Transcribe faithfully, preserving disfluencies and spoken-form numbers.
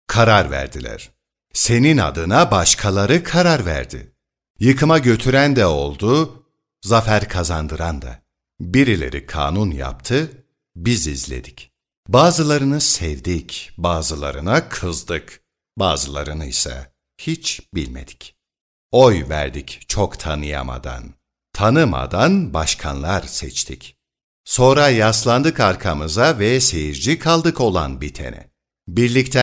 Karar verdiler. Senin adına başkaları karar verdi. Yıkıma götüren de oldu, zafer kazandıran da. Birileri kanun yaptı, biz izledik. Bazılarını sevdik, bazılarına kızdık, bazılarını ise hiç bilmedik. Oy verdik çok tanıyamadan, tanımadan başkanlar seçtik. Sonra yaslandık arkamıza ve seyirci kaldık olan bitene. Birlikte